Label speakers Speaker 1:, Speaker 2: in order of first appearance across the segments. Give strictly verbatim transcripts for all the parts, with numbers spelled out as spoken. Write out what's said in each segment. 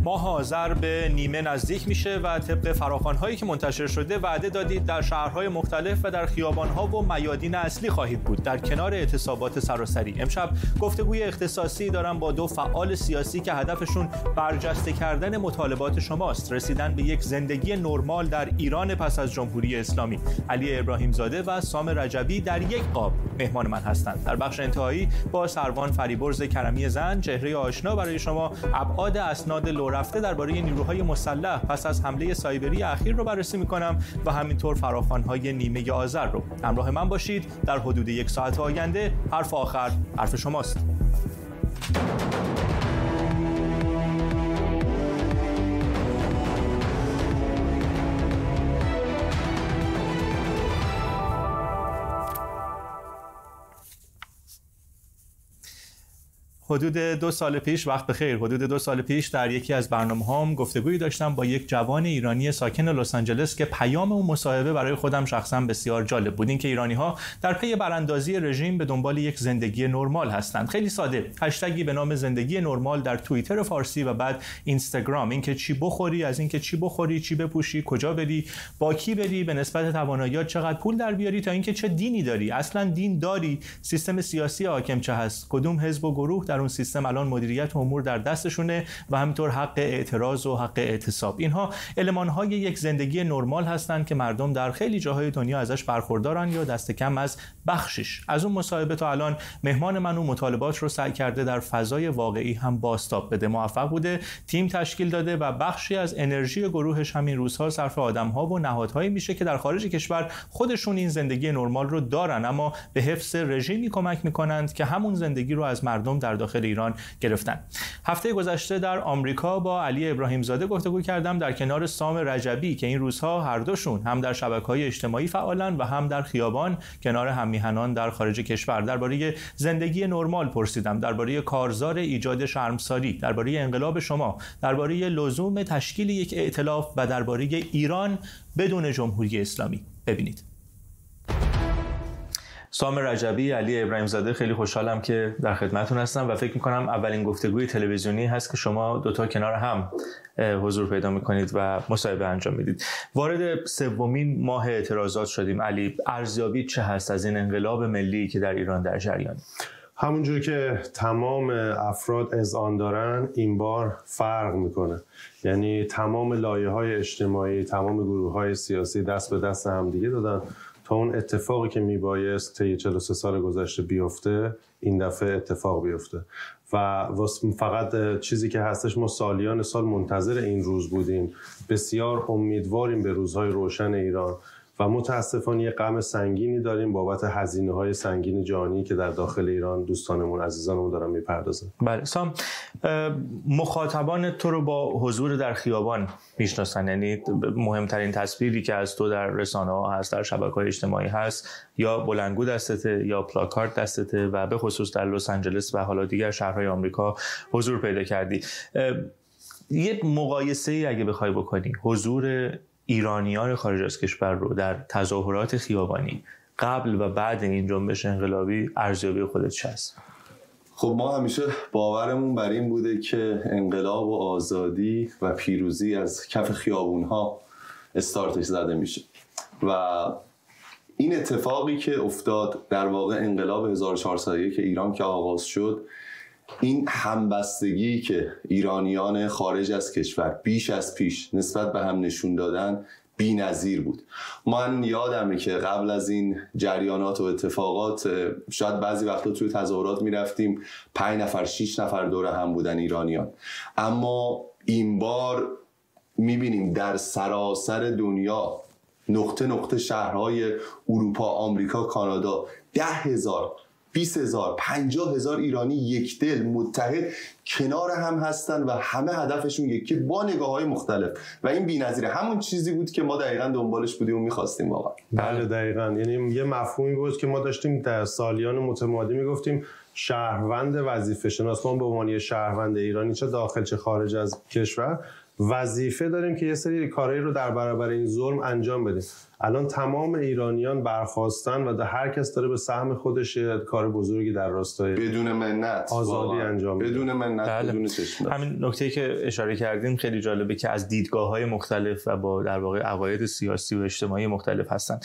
Speaker 1: ماه آذر به نیمه نزدیک میشه و طبق فراخوان‌هایی که منتشر شده وعده دادید در شهرهای مختلف و در خیابان‌ها و میادین اصلی خواهید بود در کنار اعتصابات سراسری. امشب گفتگوی اختصاصی دارم با دو فعال سیاسی که هدفشون برجسته کردن مطالبات شماست، رسیدن به یک زندگی نرمال در ایران پس از جمهوری اسلامی. علی ابراهیم زاده و سام رجبی در یک قاب مهمان من هستند. در بخش انتهایی با سروان فریبرز کرمی زند، چهره آشنا برای شما، ابعاد اسناد لو رفته درباره نیروهای مسلح پس از حمله سایبری اخیر رو بررسی می‌کنم و همینطور فراخوان‌های نیمه آذر رو. همراه من باشید در حدود یک ساعت آینده. حرف آخر حرف شماست. حدود دو سال پیش، وقت بخیر، حدود دو سال پیش در یکی از برنامه‌هام گفتگویی داشتم با یک جوان ایرانی ساکن لس آنجلس که پیام اون مصاحبه برای خودم شخصا بسیار جالب بود. این که ایرانی‌ها در پی براندازی رژیم به دنبال یک زندگی نرمال هستند. خیلی ساده، هشتگی به نام زندگی نرمال در توییتر فارسی و بعد اینستاگرام. اینکه چی بخوری، از اینکه چی بخوری، چی بپوشی، کجا بری، با کی بری، به نسبت تواناییات چقدر پول در بیاری، تا اینکه چه دینی داری، اصلا دین داری، سیستم سیاسی حاکم چه هست، کدوم حزب و گروه در اون سیستم الان مدیریت امور در دستشونه و همینطور حق اعتراض و حق اعتصاب. اینها المان‌های یک زندگی نرمال هستند که مردم در خیلی جاهای دنیا ازش برخوردارن یا دست کم از بخشش. از اون مصاحبه تا الان مهمان من اون مطالبات رو سعی کرده در فضای واقعی هم بازتاب بده. موفق بوده، تیم تشکیل داده و بخشی از انرژی گروهش همین روزها صرف آدم‌ها و نهادهایی میشه که در خارج کشور خودشون این زندگی نرمال رو دارن اما به حفظ رژیمی کمک میکنند که همون زندگی رو از مردم در داخل ایران گرفتن. هفته گذشته در آمریکا با علی ابراهیم زاده گفتگو کردم در کنار سام رجبی که این روزها هر دوشون هم در شبکه‌های اجتماعی فعالن و هم در خیابان کنار هم‌میهنان در خارج کشور. درباره زندگی نرمال پرسیدم، درباره کارزار ایجاد شرمساری، درباره انقلاب شما، درباره لزوم تشکیل یک ائتلاف و درباره ایران بدون جمهوری اسلامی. ببینید. سام رجبی، علی ابراهیم زاده، خیلی خوشحالم که در خدمتتون هستم و فکر می‌کنم اولین گفتگوی تلویزیونی هست که شما دوتا کنار هم حضور پیدا می‌کنید و مصاحبه انجام میدید. وارد سومین ماه اعتراضات شدیم. علی، ارزیابی چه هست از این انقلاب ملی که در ایران در جریان؟
Speaker 2: همونجور که تمام افراد اذعان دارن، این بار فرق میکنه. یعنی تمام لایه‌های اجتماعی، تمام گروه‌های سیاسی دست به دست هم دیگه دادن تا اون اتفاقی که میبایست طی چهل و سه سال گذشته بیفته این دفعه اتفاق بیفته. و فقط چیزی که هستش، ما سالیان سال منتظر این روز بودیم، بسیار امیدواریم به روزهای روشن ایران و متاسفانه یه غم سنگینی داریم بابت هزینه‌های سنگین جانی که در داخل ایران دوستانمون عزیزانمون دارن میپردازن.
Speaker 1: بله سام، مخاطبان تو رو با حضور در خیابان میشناسن، یعنی مهمترین تصویری که از تو در رسانه‌ها هست، در شبکه‌های اجتماعی هست، یا بلندگو دستته یا پلاکارد دستته و به خصوص در لس آنجلس و حالا دیگر شهرهای آمریکا حضور پیدا کردی. یه مقایسه‌ای اگه بخوای بکنی حضور ایرانیان خارج از کشور رو در تظاهرات خیابانی قبل و بعد این جنبش انقلابی، ارزیابی خودت چه است؟
Speaker 3: خب ما همیشه باورمون بر این بوده که انقلاب و آزادی و پیروزی از کف خیابون‌ها استارتش زده میشه و این اتفاقی که افتاد، در واقع انقلاب هزار و چهارصد و یک ایران که آغاز شد، این همبستگی که ایرانیان خارج از کشور بیش از پیش نسبت به هم نشون دادن بی‌نظیر بود. من یادمه که قبل از این جریانات و اتفاقات شاید بعضی وقتا توی تظاهرات میرفتیم پنج نفر شش نفر دور هم بودن ایرانیان، اما این بار میبینیم در سراسر دنیا، نقطه نقطه شهرهای اروپا، آمریکا، کانادا، ده هزار، بیست هزار، پنجاه هزار ایرانی یک دل متحد کنار هم هستن و همه هدفشون یکی با نگاه‌های مختلف و این بی‌نظیره. همون چیزی بود که ما دقیقاً دنبالش بودیم و می‌خواستیم واقعا.
Speaker 2: بله دقیقاً، یعنی یه مفهومی بود که ما داشتیم در سالیان متمادی میگفتیم شهروند وظیفه شناس. ما به عنوان شهروند ایرانی چه داخل چه خارج از کشور وظیفه داریم که یه سری کارهایی رو در برابر این ظلم انجام بدیم. الان تمام ایرانیان برخاستن و در هر کس داره به سهم خودش کار بزرگی در راستای
Speaker 3: بدون منت
Speaker 2: آزادی انجام میده.
Speaker 3: بدون منت
Speaker 1: بله.
Speaker 3: بدون چشم.
Speaker 1: همین نکته‌ای که اشاره کردیم خیلی جالبه که از دیدگاه‌های مختلف و با در واقع عقاید سیاسی و اجتماعی مختلف هستن.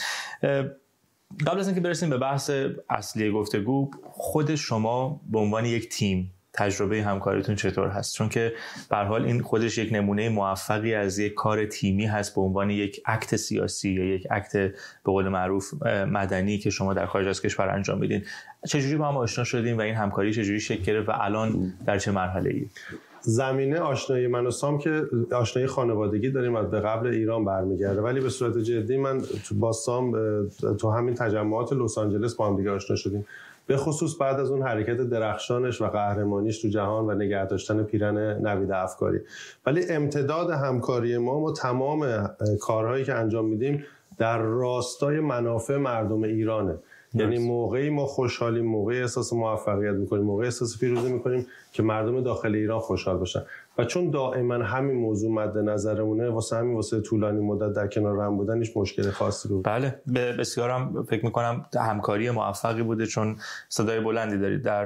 Speaker 1: قبل از اینکه برسیم به بحث اصلی گفتگو، خود شما به عنوان یک تیم تجربه همکاریتون چطور هست؟ چون که به هر حال این خودش یک نمونه موفقی از یک کار تیمی هست به عنوان یک اکت سیاسی یا یک اکت به قول معروف مدنی که شما در خارج از کشور انجام میدین. چجوری با هم آشنا شدین و این همکاری چجوری شکل گرفت و الان در چه مرحله‌ای؟
Speaker 2: زمینه آشنایی من و سام که آشنایی خانوادگی داریم و به قبل ایران برمیگرده، ولی به صورت جدی من با سام تو همین تجمعات لس آنجلس با هم دیگه آشنا شدیم، به خصوص بعد از اون حرکت درخشانش و قهرمانیش تو جهان و نگه داشتن پیرن نوید افکاری. ولی امتداد همکاری ما و تمام کارهایی که انجام میدیم در راستای منافع مردم ایرانه. یعنی موقعی ما خوشحالیم، موقعی احساس موفقیت میکنیم، موقعی احساس پیروزی میکنیم که مردم داخل ایران خوشحال باشن. و چون دائما همین موضوع مد نظرمونه، واسه همین واسه طولانی مدت در کنار هم بودن هیچ مشکل خاصی رو.
Speaker 1: بله، بسیارم فکر میکنم همکاری موفقی بوده، چون صدای بلندی دارید در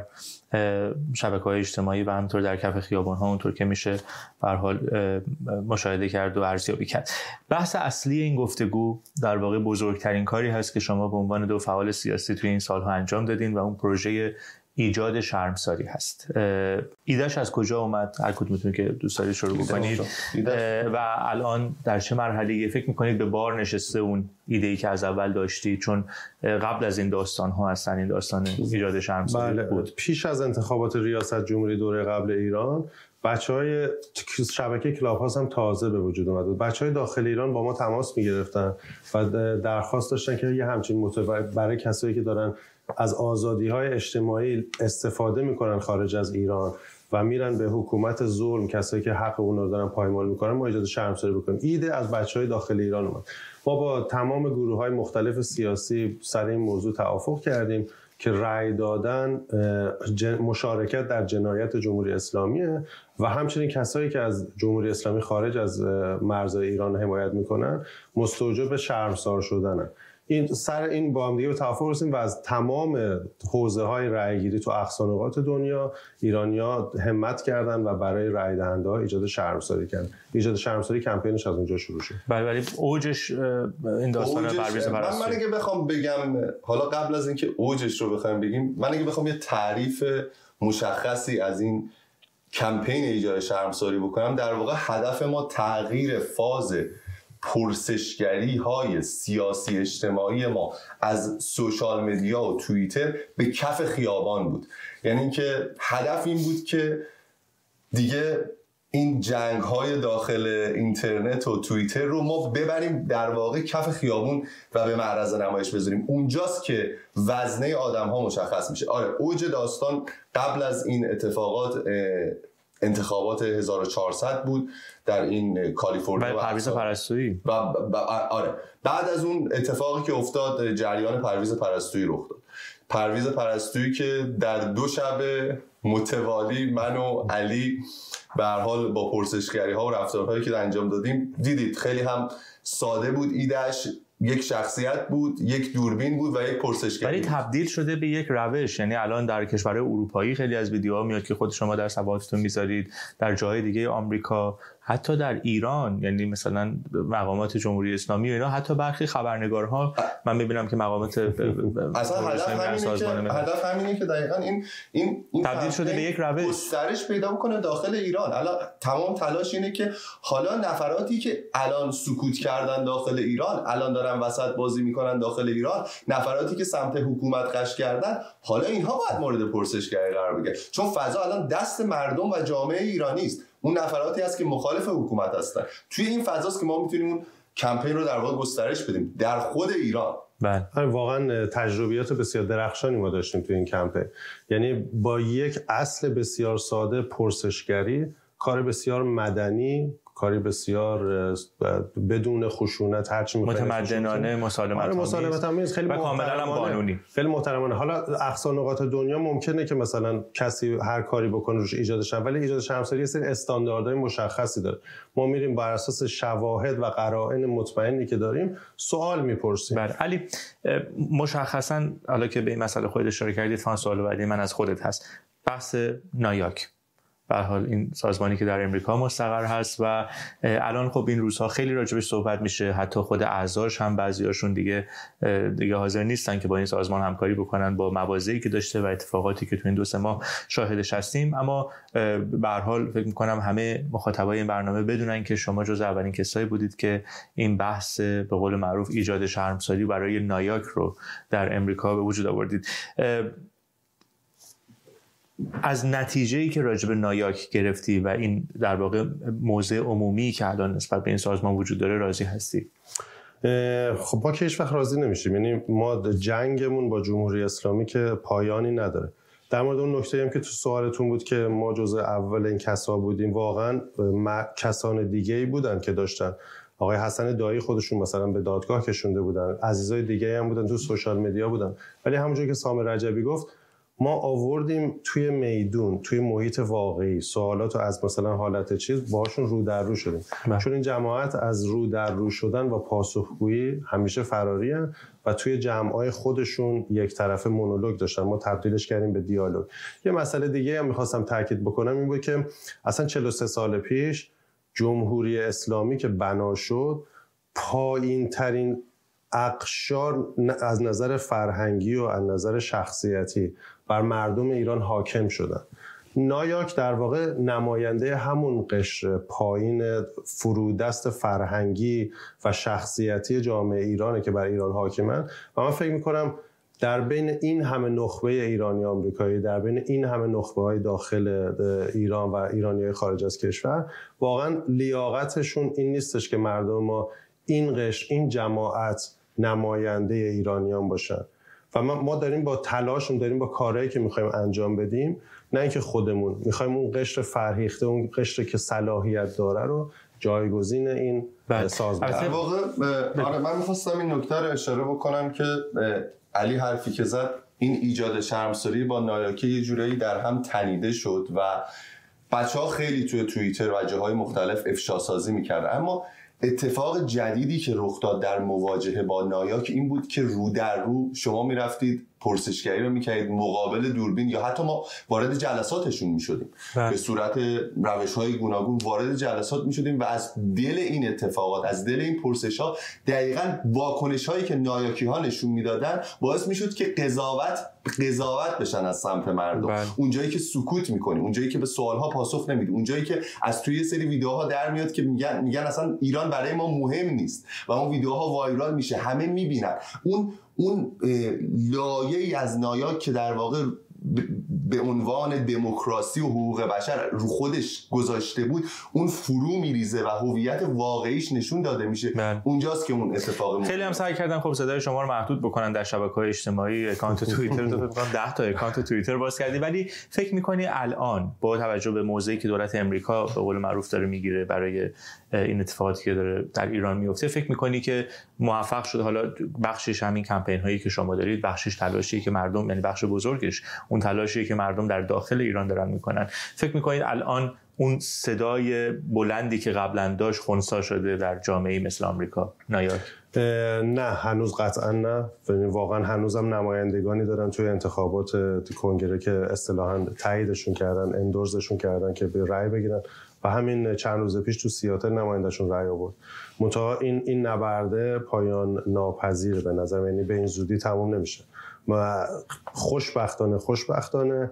Speaker 1: شبکه‌های اجتماعی و همینطور در کف خیابان‌ها، اونطور که میشه به هر حال مشاهده کرد و ارزیابی کرد. بحث اصلی این گفتگو در واقع بزرگترین کاری هست که شما به عنوان دو فعال سیاسی توی این سال‌ها انجام دادین و اون پروژه ایجاد شرمساری هست. ایدهش از کجا اومد؟ هر کدومتون که دوست دارید شروع بکنید. و الان در چه مرحله‌ای فکر می‌کنید به بار نشسته اون ایده‌ای که از اول داشتید؟ چون قبل از این داستان‌ها هستن، این داستان ایجاد شرمساری
Speaker 2: بله.
Speaker 1: بود.
Speaker 2: پیش از انتخابات ریاست جمهوری دوره قبل ایران، بچهای شبکه کلاب هاوس هم تازه به وجود اومد بود. بچهای داخل ایران با ما تماس می‌گرفتن و درخواست داشتن که یه همچین متوجه برای کسایی که دارن از آزادی‌های اجتماعی استفاده میکنن خارج از ایران و میرن به حکومت ظلم، کسایی که حق اون رو دارن پایمال میکنن، ما ایجاد شرمساری بکنیم. ایده از بچهای داخل ایران اومد. ما با تمام گروه‌های مختلف سیاسی سر این موضوع توافق کردیم که رأی دادن مشارکت در جنایت جمهوری اسلامیه و همچنین کسایی که از جمهوری اسلامی خارج از مرزهای ایران حمایت میکنن مستوجب شرمسار شدنن. این سر این با هم دیگه به توافق رسیدیم و از تمام حوزه‌های رأی‌گیری تو اقصا نقاط دنیا ایرانی‌ها همت کردن و برای رأی دهنده‌ها ایجاد شرمساری کردن. ایجاد شرمساری کمپینش از اونجا شروع شد.
Speaker 1: بله، ولی اوجش این داستان پرویز پرستویی.
Speaker 3: من اگه بخوام بگم، حالا قبل از اینکه اوجش رو بخوایم بگیم، من اگه بخوام یه تعریف مشخصی از این کمپین ایجاد شرمساری بکنم، در واقع هدف ما تغییر فاز پرسشگری های سیاسی اجتماعی ما از سوشال مدیا و توییتر به کف خیابان بود. یعنی اینکه هدف این بود که دیگه این جنگ های داخل اینترنت و توییتر رو ما ببریم در واقع کف خیابون و به معرض نمایش بذاریم. اونجاست که وزنه آدم ها مشخص میشه. آره، اوج داستان قبل از این اتفاقات انتخابات هزار و چهارصد بود در این کالیفرنیا
Speaker 1: و پرویز پرستویی
Speaker 3: و آره بعد از اون اتفاقی که افتاد، جریان پرویز پرستویی رخ داد. پرویز پرستویی که در دو شب متوالی من و علی به هر حال با پرسشگری ها و رفتارهایی که انجام دادیم دیدید خیلی هم ساده بود. ایدهش یک شخصیت بود، یک دوربین بود و یک پرسشگری،
Speaker 1: ولی تبدیل شده به یک روش. یعنی الان در کشورهای اروپایی خیلی از ویدیوها میاد که خود شما در صفحاتتون میذارید، در جاهای دیگه آمریکا، حتی در ایران، یعنی مثلا مقامات جمهوری اسلامی و اینا، حتی برخی خبرنگارها من میبینم که مقامات
Speaker 3: اصلا هدف همینه که هدف همینه که دقیقاً این این, این
Speaker 1: تبدیل شده به یک روش،
Speaker 3: گسترش پیدا بکنه داخل ایران. الان تمام تلاش اینه که حالا نفراتی که الان سکوت کردن داخل ایران، الان دارن وسط بازی میکنن داخل ایران، نفراتی که سمت حکومت قش کردن، حالا اینها باید مورد پرسشگری قرار بگیرن، چون فضا الان دست مردم و جامعه ایرانی است. اون نفراتی هست که مخالف حکومت هستن. توی این فضاست که ما میتونیم اون کمپین رو در واقع گسترش بدیم در خود ایران.
Speaker 1: بله،
Speaker 2: واقعا تجربیات بسیار درخشانی ما داشتیم توی این کمپین. یعنی با یک اصل بسیار ساده، پرسشگری، کار بسیار مدنی، کاری بسیار بدون خشونت هرچی
Speaker 1: متمدنانه مسالمت
Speaker 2: مسالمت آمیز خیلی
Speaker 1: کاملا قانونی
Speaker 2: خیلی محترمانه. حالا اقصا نقاط دنیا ممکنه که مثلا کسی هر کاری بکنه روش ایجاد شرم، ولی ایجاد شرمساری یه سری استانداردهای مشخصی داره. ما میریم بر اساس شواهد و قرائن مطمئنی که داریم سوال میپرسیم.
Speaker 1: بله علی، مشخصا حالا که به این مسئله خودت اشاره کردید، فان سوال بعدی من از خودت هست. بحث نایاک، به هر حال این سازمانی که در امریکا مستقر هست و الان خب این روزها خیلی راجبش صحبت میشه، حتی خود اعضاش هم بعضیاشون دیگه دیگه حاضر نیستن که با این سازمان همکاری بکنن با مواضعی که داشته و اتفاقاتی که تو این دو سه ماه شاهدش هستیم. اما به هر حال فکر می‌کنم همه مخاطبای این برنامه بدونن که شما جز اولین کسایی بودید که این بحث به قول معروف ایجاد شرمساری برای نایاک رو در امریکا به وجود آوردید. از نتیجه‌ای که راجع به نایاک گرفتی و این در واقع موضع عمومی که الان نسبت به این سازمان وجود داره راضی هستی؟
Speaker 2: خب ما که هیچ وقت راضی نمیشیم. یعنی ما جنگمون با جمهوری اسلامی که پایانی نداره. در مورد اون نکته هم که تو سوالتون بود که ما جزء اول این کسا بودیم، واقعا کسان دیگه‌ای بودن که داشتن. آقای حسن دایی خودشون مثلا به دادگاه کشونده بودن، عزیزای دیگه هم بودن تو سوشال مدیا بودن، ولی همونجوری که سامر رجبی گفت ما آوردیم توی میدون، توی محیط واقعی، سوالاتو از مثلا حالت چیز باشون رو در رو شدیم. بله. چون این جماعت از رو در رو شدن و پاسخگویی همیشه فراری هن و توی جمعای خودشون یک طرفه مونولوگ داشتن. ما تبدیلش کردیم به دیالوگ. یه مسئله دیگه هم میخواستم تاکید بکنم این بود که اصلا چهل و سه سال پیش جمهوری اسلامی که بنا شد، پایین ترین اقشار از نظر فرهنگی و از نظر شخصیتی بر مردم ایران حاکم شدن. نایاک در واقع نماینده همون قشر پایین فرودست فرهنگی و شخصیتی جامعه ایرانه که بر ایران حاکمن و من فکر میکنم در بین این همه نخبه ایرانی آمریکایی، در بین این همه نخبه های داخل ایران و ایرانی های خارج از کشور، واقعا لیاقتشون این نیستش که مردم ما این قشر، این جماعت نماینده ایرانیان باشن. و ما داریم با تلاشم، داریم با کارهایی که میخوایم انجام بدیم، نه اینکه خودمون میخوایم اون قشر فرهیخته، اون قشر که صلاحیت داره رو جایگزین این سازمان.
Speaker 3: در واقع آره من میخواستم این نکته رو اشاره بکنم که علی حرفی که زد، این ایجاد شرمساری با نایاکی یه جورایی در هم تنیده شد و بچه‌ها خیلی توی توییتر و جاهای مختلف افشا سازی میکردن. اما اتفاق جدیدی که رخ داد در مواجهه با نایاک این بود که رو در رو شما میرفتید پرسشگری رو میکردید مقابل دوربین، یا حتی ما وارد جلساتشون میشدیم به صورت روش‌های گوناگون وارد جلسات میشدیم و از دل این اتفاقات، از دل این پرسش‌ها دقیقاً واکنش‌هایی که نایاکی ها نشون میدادن باعث میشد که قضاوت قضاوت بشن از سمت مردم. بله. اونجایی که سکوت میکنیم، اونجایی که به سوالها پاسخ نمیدی، اونجایی که از توی یه سری ویدیوها در میاد که میگن میگن اصلا ایران برای ما مهم نیست و اون ویدیوها وایرال میشه، همه میبینن. اون اون لایه‌ای از نایاک که در واقع به عنوان دموکراسی و حقوق بشر رو خودش گذاشته بود، اون فرو میریزه و هویت واقعیش نشون داده میشه. من. اونجاست که اون اتفاق میفته.
Speaker 1: خیلی هم سعی کردن خب صدای شما رو محدود بکنن در شبکه‌های اجتماعی، اکانت توییتر تو فکر کنم ده تا اکانت توییتر باز کردی، ولی فکر می‌کنی الان با توجه به موضعی که دولت امریکا به قول معروف داره میگیره برای این اتفاقاتی که داره در ایران میفته، فکر می‌کنی که موفق شده؟ حالا بخشش همین کمپین‌هایی که شما دارید، بخشش تلاشی که مردم، یعنی بخش بزرگش اون تلاشی که مردم در داخل ایران دارن میکنن، فکر میکنید الان اون صدای بلندی که قبلا داشت خنثی شده در جامعه مثل آمریکا نایاک؟
Speaker 2: نه هنوز قطعا نه. واقعا هنوزم نمایندگانی دارن توی انتخابات کنگره که اصطلاحاً تاییدشون کردن، اندورزشون کردن که به رأی بگیرن و همین چند روز پیش تو سیاتل نمایندهشون رأی آورد. منتها این این نبرده پایان ناپذیر به نظر، یعنی به این زودی تموم نمیشه. ما خوشبختانه خوشبختانه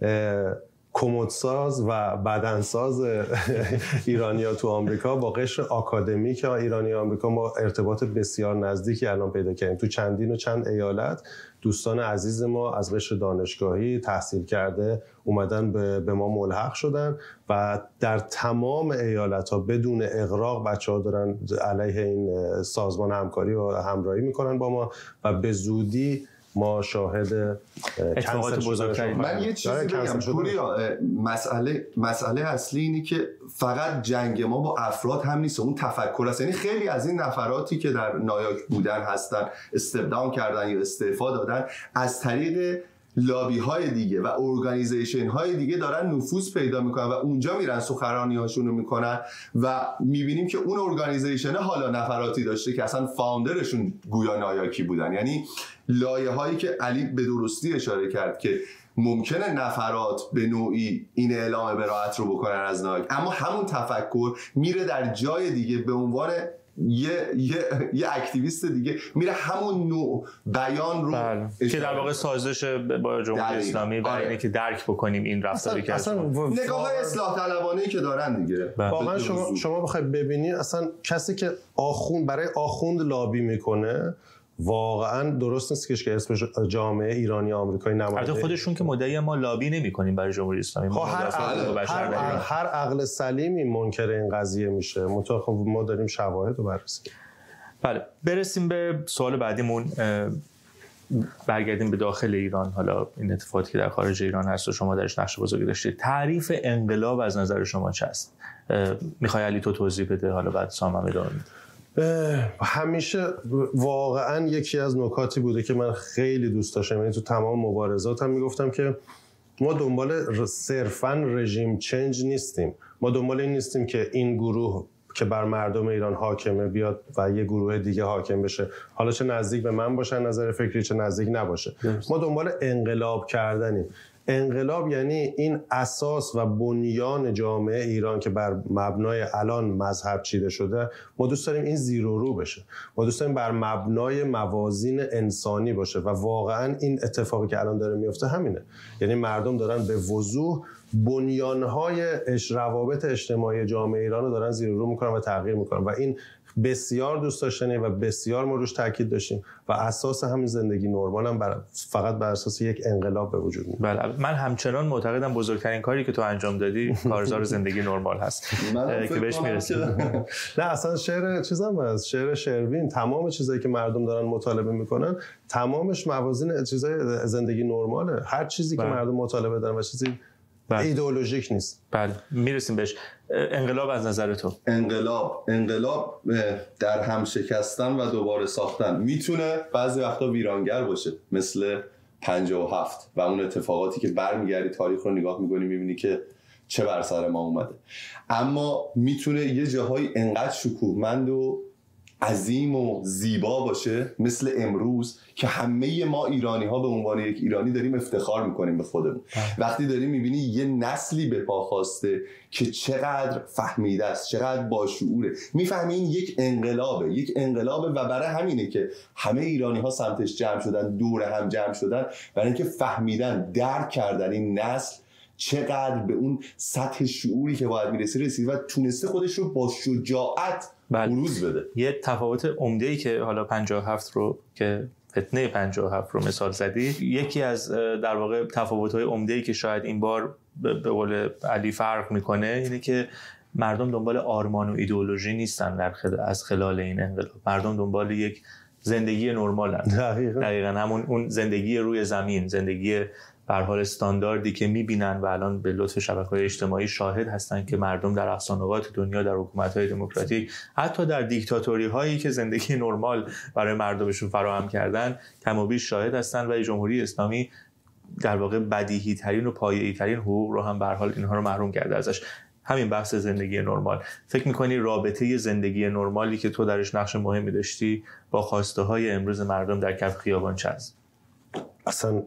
Speaker 2: کمدساز و بدنساز ایرانی‌ها تو آمریکا با قشر آکادمیک ایرانی آمریکا ما ارتباط بسیار نزدیکی الان پیدا کردیم. تو چندین و چند ایالت دوستان عزیز ما از قشر دانشگاهی تحصیل کرده اومدن به, به ما ملحق شدن و در تمام ایالت‌ها بدون اغراق بچه‌ها دارن علیه این سازمان همکاری و همراهی میکنن با ما و به زودی ما شاهد
Speaker 1: اتفاقات بزرگتری.
Speaker 3: من یه چیزی بگم پوریا، مسئله مسئله اصلی اینه که فقط جنگ ما با افراد هم نیست، اون تفکر است. یعنی خیلی از این نفراتی که در نایاک بودن هستن، استبدام کردن یا استعفا دادن، از طریق لابی های دیگه و ارگانیزیشن های دیگه دارن نفوذ پیدا میکنن و اونجا میرن سخنرانی هاشون رو میکنن و میبینیم که اون ارگانیزیشن حالا نفراتی داشته که اصلا فاوندرشون گویا نایاکی بودن. یعنی لایه هایی که علی به درستی اشاره کرد که ممکنه نفرات به نوعی این اعلام براءت رو بکنن از نایاک، اما همون تفکر میره در جای دیگه به عنوان یه یه یه اکتیویست دیگه میره همون نوع بیان رو
Speaker 1: بله. که در واقع سازش با جمهوری اسلامی و اینه که درک بکنیم این رفتاری که
Speaker 3: اصلا نگاه‌های اصلاح طلبانه‌ای که دارن دیگه.
Speaker 2: واقعا شما شما بخواید ببینید اصلا کسی که آخوند برای آخوند لابی میکنه واقعا درست نیست که اسم جامعه ایرانی آمریکایی نماینده.
Speaker 1: البته خودشون که مدعی ما لابی نمی‌کنیم برای جمهوری اسلامی.
Speaker 2: ما هر عقل هر, هر عقل سلیمی منکر این قضیه میشه. متأخر ما داریم شواهد رو بررسی.
Speaker 1: بله، برسیم به سوال بعدیمون. برگردیم به داخل ایران. حالا این اتفاقاتی که در خارج ایران هست و شما درش نقش بزرگی داشتید، تعریف انقلاب از نظر شما چه است؟ میخوای علی تو توضیح بده، حالا بعد سامم ادامه میده.
Speaker 2: همیشه واقعا یکی از نکاتی بوده که من خیلی دوست داشتم، یعنی تو تمام مبارزاتم میگفتم که ما دنبال صرفاً رژیم چنج نیستیم. ما دنبال این نیستیم که این گروه که بر مردم ایران حاکمه بیاد و یه گروه دیگه حاکم بشه، حالا چه نزدیک به من باشه نظر فکری چه نزدیک نباشه. ما دنبال انقلاب کردنیم. انقلاب یعنی این اساس و بنیان جامعه ایران که بر مبنای الان مذهب چیده شده، ما دوست داریم این زیرو رو بشه. ما دوست داریم بر مبنای موازین انسانی باشه و واقعا این اتفاقی که الان داره میفته همینه. یعنی مردم دارن به وضوح بنیانهای روابط اجتماعی جامعه ایران رو دارن زیرو رو میکنن و تغییر میکنن و این بسیار دوست داشتنی و بسیار ما روش تاکید داشتیم و اساس همین زندگی نرمال هم بر فقط بر اساس یک انقلاب به وجود میاد.
Speaker 1: بله، من همچنان معتقدم بزرگترین کاری که تو انجام دادی کارزار زندگی نرمال هست که بهش میرسیم.
Speaker 2: نه اصلا شعر چیزام هست، شعر شروین، تمام چیزایی که مردم دارن مطالبه میکنن تمامش موازین چیزای زندگی نرماله. هر چیزی که مردم مطالبه دارن و چیزی بله. ایدئولوژیک نیست.
Speaker 1: بله، میرسیم بهش. انقلاب از نظر تو؟
Speaker 3: انقلاب انقلاب در هم شکستن و دوباره ساختن میتونه بعضی وقتا ویرانگر باشه، مثل پنجاه و هفت و اون اتفاقاتی که برمیگردی تاریخ رو نگاه میکنی میبینی که چه بر سر ما اومده. اما میتونه یه جاهای انقدر شکوهمند و عظیم و زیبا باشه مثل امروز که همه ما ایرانی ها به عنوان یک ایرانی داریم افتخار میکنیم به خودمون. وقتی داریم میبینی یه نسلی به پا خواسته که چقدر فهمیده است، چقدر باشعوره، میفهمی این یک انقلابه، یک انقلابه و برای همینه که همه ایرانی ها سمتش جمع شدن، دور هم جمع شدن، برای اینکه فهمیدن، درک کردن این نسل چقدر به اون سطح شعوری که باید میرسه رسید و تونسته خودش رو با شجاعت بروز بده.
Speaker 1: یه تفاوت عمده‌ای که حالا پنجاه و هفت رو که فتنه پنجاه و هفت رو مثال زدی، یکی از در واقع تفاوت‌های عمده‌ای که شاید این بار به قول علی فرق میکنه اینه که مردم دنبال آرمان و ایدئولوژی نیستن در خل... از خلال این انقلاب. مردم دنبال یک زندگی نرمالن.
Speaker 2: دقیقاً
Speaker 1: دقیقاً همون اون زندگی روی زمین، زندگی به هر حال استانداردی که میبینن و الان به لطف شبکه‌های اجتماعی شاهد هستن که مردم در اقصا نقاط دنیا در حکومت‌های دموکراتیک، حتی در دیکتاتوری‌هایی که زندگی نرمال برای مردمشون فراهم کردن، کم و بیش شاهد هستن و جمهوری اسلامی در واقع بدیهی ترین و پایه‌ای ترین حقوق رو هم به هر حال اینها رو محروم کرده ازش. همین بحث زندگی نرمال، فکر می‌کنی رابطه زندگی نرمالی که تو درش نقش مهمی داشتی با خواسته‌های امروز مردم در کف خیابان چه است؟
Speaker 2: اصلا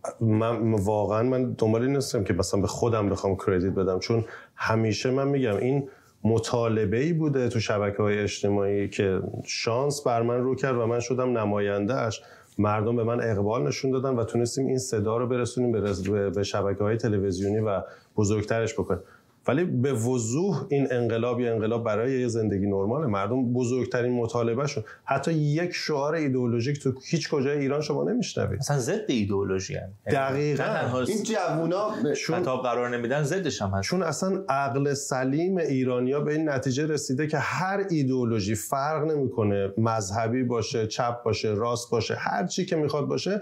Speaker 2: من واقعا من دنبال این نیستم که مثلا به خودم بخوام کردیت بدم، چون همیشه من میگم این مطالبه‌ای بوده تو شبکه‌های اجتماعی که شانس بر من رو کرد و من شدم نماینده‌اش. مردم به من اقبال نشون دادن و تونستیم این صدا رو برسونیم به به شبکه‌های تلویزیونی و بزرگترش بکنیم. ولی به وضوح این انقلاب یا انقلاب برای یه زندگی نرماله. مردم بزرگترین مطالبه شون، حتی یک شعار ایدئولوژیک تو هیچ کجای ایران شما نمیشنوید.
Speaker 1: مثلا ضد ایدئولوژی ان.
Speaker 2: دقیقاً
Speaker 3: این جوونا
Speaker 1: خطاب قرار نمیدن، ضدش هم هست.
Speaker 2: چون اصلا عقل سلیم ایرانیا به این نتیجه رسیده که هر ایدئولوژی فرق نمیکنه، مذهبی باشه، چپ باشه، راست باشه، هر چی که میخواد باشه،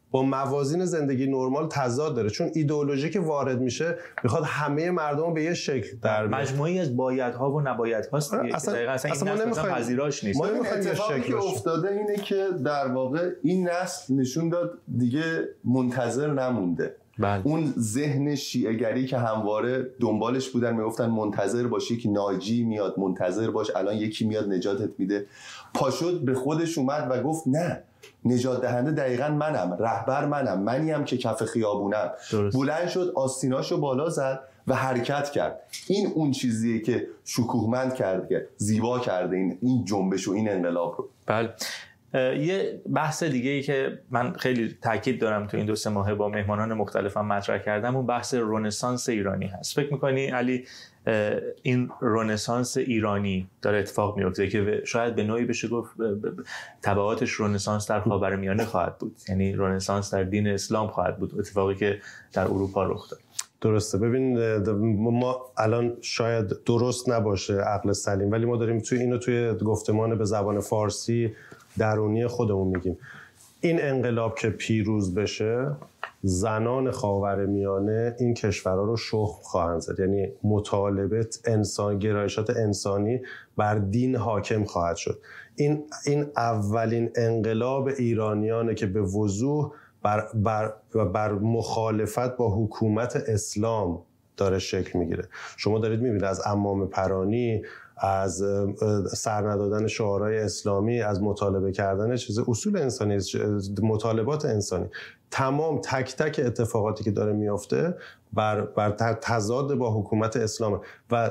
Speaker 2: با موازین زندگی نرمال تضاد داره، چون ایدئولوژی که وارد میشه میخواد همه مردم به یه شکل در
Speaker 1: مجموعی از بایدها و نبایدهاست دیگه.
Speaker 2: اصلا
Speaker 1: اصلا, اصلا
Speaker 2: اصلا
Speaker 1: این نسل پذیراش نیست.
Speaker 3: ما اتفاقی که افتاده اینه که در واقع این نسل نشون داد دیگه منتظر نمونده.
Speaker 1: بله.
Speaker 3: اون ذهن شیعه‌گری که همواره دنبالش بودن میگفتن منتظر باشی که ناجی میاد، منتظر باش الان یکی میاد نجاتت میده، پاشد به خودش اومد و گفت نه، نجات دهنده دقیقاً منم، رهبر منم، منیم که کف خیابونم.
Speaker 1: درست.
Speaker 3: بلند شد، آستیناشو بالا زد و حرکت کرد. این اون چیزیه که شکوهمند کرده، زیبا کرده این این جنبش و این انقلاب رو.
Speaker 1: بله. یه بحث دیگه ای که من خیلی تاکید دارم تو این دو سه ماه با مهمانان مختلفم مطرح کردم، اون بحث رنسانس ایرانی هست. فکر می‌کنی علی این رنسانس ایرانی داره اتفاق میفته که شاید به نوعی بشه گفت تبعاتش رنسانس در خاورمیانه خواهد بود، یعنی رنسانس در دین اسلام خواهد بود، اتفاقی که در اروپا رخ داد؟
Speaker 2: درسته. ببین ما الان شاید درست نباشه عقل سلیم، ولی ما داریم توی اینو توی گفتمان به زبان فارسی درونی خودمون میگیم. این انقلاب که پیروز بشه، زنان خاورمیانه این کشورها رو شخم خواهند زد، یعنی مطالبه انسان گرایشات انسانی بر دین حاکم خواهد شد. این این اولین انقلاب ایرانیانه که به وضوح بر, بر, بر مخالفت با حکومت اسلام داره شکل میگیره. شما دارید میبینید از عمامه پرانی، از سر ندادن شعارهای اسلامی، از مطالبه کردن چیز اصول انسانی، مطالبات انسانی، تمام تک تک اتفاقاتی که داره میفته بر, بر تضاد با حکومت اسلام و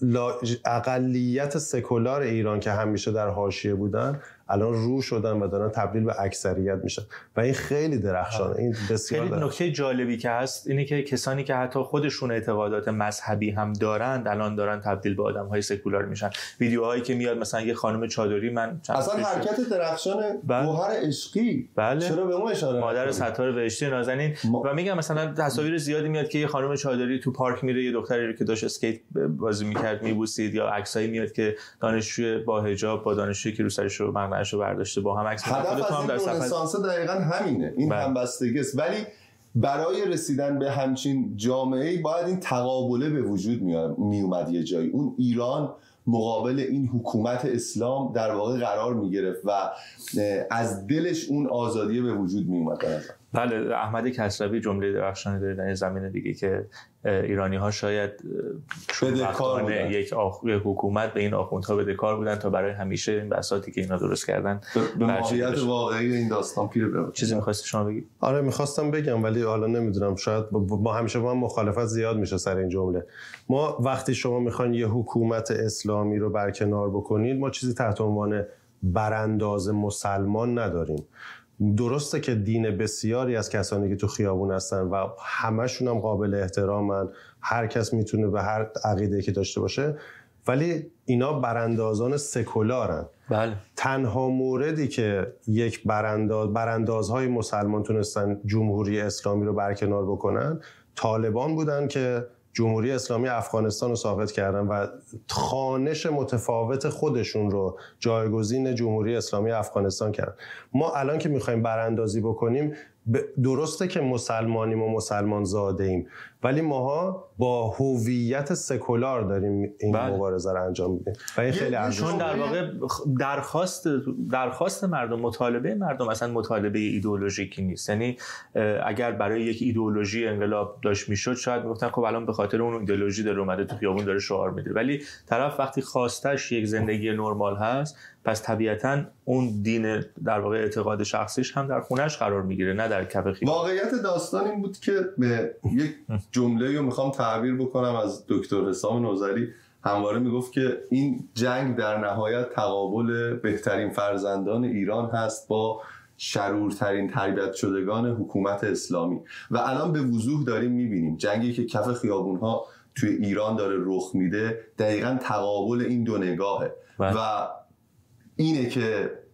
Speaker 2: اقلیت سکولار ایران که همیشه در حاشیه بودن الان رو شدن و دارن تبدیل به اکثریت میشن و این خیلی درخشانه. این بسیار
Speaker 1: خیلی نکته جالبی که هست اینه که کسانی که حتی خودشون اعتقادات مذهبی هم دارند الان دارن تبدیل به آدم‌های سکولار میشن. ویدیوهایی که میاد مثلا یه خانم چادری، من
Speaker 3: اصلا حرکت درخشان گوهر عشقی،
Speaker 1: بله.
Speaker 3: چرا به اون اشاره
Speaker 1: مادر ستار بهشتی نازنین ما... و میگم مثلا تصاویر زیادی میاد که یه خانم چادری تو پارک میره، یه دختری رو که داشت اسکیت بازی میکرد میبوسید، یا عکسایی میاد که دانشجوی با حجاب با دانشجویی که رو سرش رو مقنعه‌شو برداشته با هم عکس می‌گیرن.
Speaker 3: هدف از این رنسانس دقیقاً همینه، این همبستگی است. ولی برای رسیدن به همچین جامعه‌ای باید این تقابله به وجود می اومد یه جایی. اون ایران مقابل این حکومت اسلام در واقع قرار می گرفت و از دلش اون آزادی به وجود می اومد.
Speaker 1: بله. احمد کسروی جمله درخشانی داره در این زمینه دیگه که ایرانی ها شاید بدهکار یک آخ... یک حکومت به این آخوندها بدهکار بودن تا برای همیشه این بساطی که اینا درست کردن
Speaker 3: به ماهیت واقعی این داستان پیر بره.
Speaker 1: چیزی می‌خواستی شما بگی؟
Speaker 2: آره می‌خواستم بگم ولی حالا نمیدونم، شاید با همیشه با هم مخالفت زیاد میشه سر این جمله. ما وقتی شما میخواین یه حکومت اسلامی رو برکنار بکنید، ما چیزی تحت عنوان برانداز مسلمان نداریم. درسته که دین بسیاری از کسانی که تو خیابون هستن و همشون هم قابل احترامن، هر کس میتونه به هر عقیده‌ای که داشته باشه، ولی اینا براندازان سکولارن.
Speaker 1: بله.
Speaker 2: تنها موردی که یک برانداز براندازهای مسلمان تونستن جمهوری اسلامی رو برکنار بکنن طالبان بودن که جمهوری اسلامی افغانستان رو ساقط کردن و خوانش متفاوت خودشون رو جایگزین جمهوری اسلامی افغانستان کردن. ما الان که میخوایم براندازی بکنیم، درسته که مسلمانیم و مسلمان زاده ایم، ولی ماها با هویت سکولار داریم این بله. مبارزه رو انجام میدیم و این خیلی ارزشمنده.
Speaker 1: چون در واقع درخواست درخواست مردم، مطالبه مردم اصلا مطالبه ایدئولوژیکی نیست. یعنی اگر برای یک ایدئولوژی انقلاب داشت میشد شاید میگفتن خب الان به خاطر اون ایدئولوژی داره اومده تو خیابون داره شعار میده، ولی طرف وقتی خواستش یک زندگی نرمال هست، پس طبیعتاً اون دین در واقع اعتقاد شخصیش هم در خونش قرار میگیره، نه در کف خیابون.
Speaker 3: واقعیت داستان این بود که به یک جمله‌ای رو میخوام تعبیر بکنم از دکتر حسام نوذری، همواره میگفت که این جنگ در نهایت تقابل بهترین فرزندان ایران هست با شرورترین تربیت شدگان حکومت اسلامی. و الان به وضوح داریم میبینیم جنگی که کف خیابونها توی ایران داره رخ میده دقیقاً تقابل این دو نگاهه. و اینه که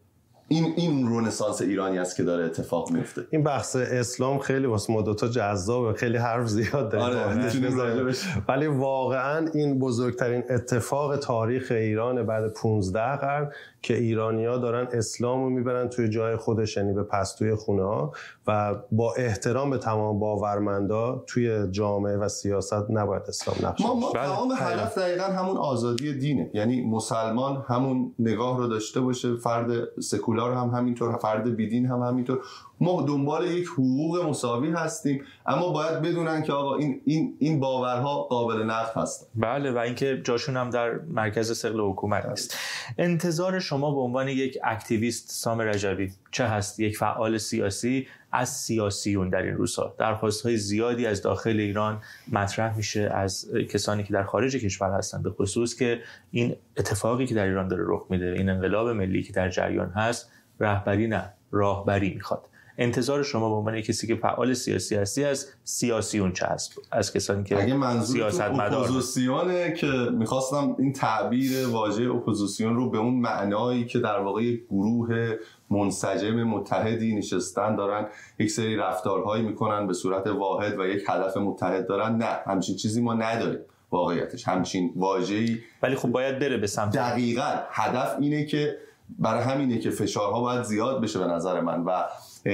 Speaker 3: این این رنسانس ایرانی است که داره اتفاق میفته.
Speaker 2: این بحث اسلام خیلی واسه ما دوتا جذابه، خیلی حرف زیاد داره.
Speaker 3: آره
Speaker 2: ولی واقعا این بزرگترین اتفاق تاریخ ایران بعد پانزده قرن که ایرانی‌ها دارن اسلامو میبرن توی جای خودش، یعنی به پستوی خونه ها، و با احترام به تمام باورمندا توی جامعه و سیاست نباید اسلام نقش
Speaker 3: ما, ما تمام هدف دقیقاً همون آزادی دینه. یعنی مسلمان همون نگاه رو داشته باشه، فرد سکولار هم همینطور، فرد بیدین هم همینطور. ما دنبال یک حقوق مساوی هستیم، اما باید بدونن که آقا این این این باورها قابل نقد هستن.
Speaker 1: بله، و اینکه جاشون هم در مرکز ثقل حکومت نیست. انتظار شما به عنوان یک اکتیویست سام رجبی چه هست؟ یک فعال سیاسی از سیاسیون در این روزها درخواست‌های زیادی از داخل ایران مطرح میشه از کسانی که در خارج کشور هستن، به خصوص که این اتفاقی که در ایران داره رخ میده، این انقلاب ملی که در جریان هست، رهبری نه راهبری میخواد. انتظار شما به عنوان کسی که فعال سیاسی هستی از سیاسیون چه هست؟ از کسانی که
Speaker 3: اگه منظور
Speaker 1: سیاستمدار
Speaker 3: اپوزیسیونه که میخواستم این تعبیر واژه اپوزیسیون رو به اون معنایی که در واقع یک گروه منسجم متحدی نشستن دارن یک سری رفتارهایی میکنن به صورت واحد و یک هدف متحد دارن، نه، همچین چیزی ما نداریم واقعیتش، همچین واژه‌ای.
Speaker 1: ولی خب باید بره به سمت.
Speaker 3: دقیقاً هدف اینه که برای همینه که فشارها باید زیاد بشه به نظر من و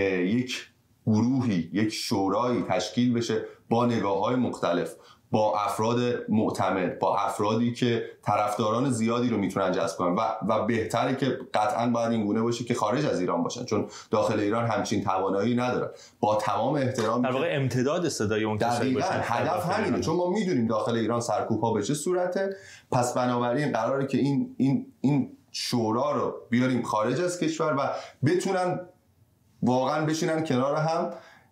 Speaker 3: یک گروهی، یک شورایی تشکیل بشه با نگاه‌های مختلف، با افراد معتمد، با افرادی که طرفداران زیادی رو میتونن جذب کنن و و بهتره که قطعاً باید این گونه باشه که خارج از ایران باشن، چون داخل ایران همچین توانایی ندارن. با تمام احترام
Speaker 1: در واقع امتداد صدای اون کسایی باشن.
Speaker 3: هدف همینه، چون ما میدونیم داخل ایران سرکوب‌ها به چه صورته، پس بنابراین قراره که این این این شورا رو بیاریم خارج از کشور و بتونن واقعا بشینن کنار هم،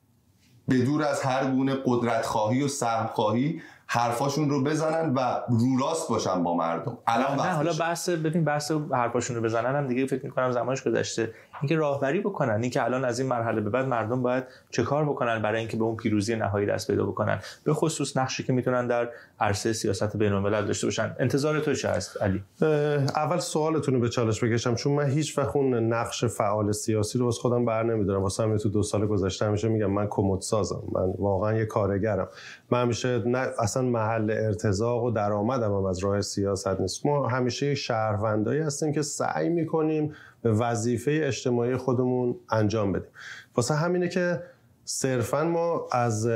Speaker 3: به دور از هر گونه قدرت خواهی و سهم خواهی حرفاشون رو بزنن و رو راست باشن با مردم. الان
Speaker 1: نه حالا بحث ببین بحث حرفاشون رو بزنن هم دیگه فکر می‌کنم زمانش گذشته. اینکه راهبری بکنن، اینکه الان از این مرحله به بعد مردم باید چه کار بکنن برای اینکه به اون پیروزی نهایی دست پیدا بکنن، به خصوص نقشی که میتونن در عرصه سیاست بین‌الملل داشته باشن. انتظار تو چه است علی؟
Speaker 2: اول سوالتون رو به چالش بکشم، چون من هیچ وقت اون نقش فعال سیاسی رو از خودم بر نمی‌دارم. واسه همین تو دو سال گذشته همیشه میگم من کمد سازم، من واقعا یه کارگرم. من همیشه نه اصلا محل ارتزاق و درآمدم هم از راه سیاست نیست. ما همیشه شهروندایی هستیم که سعی می‌کنیم به وظیفه اجتماعی خودمون انجام بدیم. واسه همینه که صرفاً ما از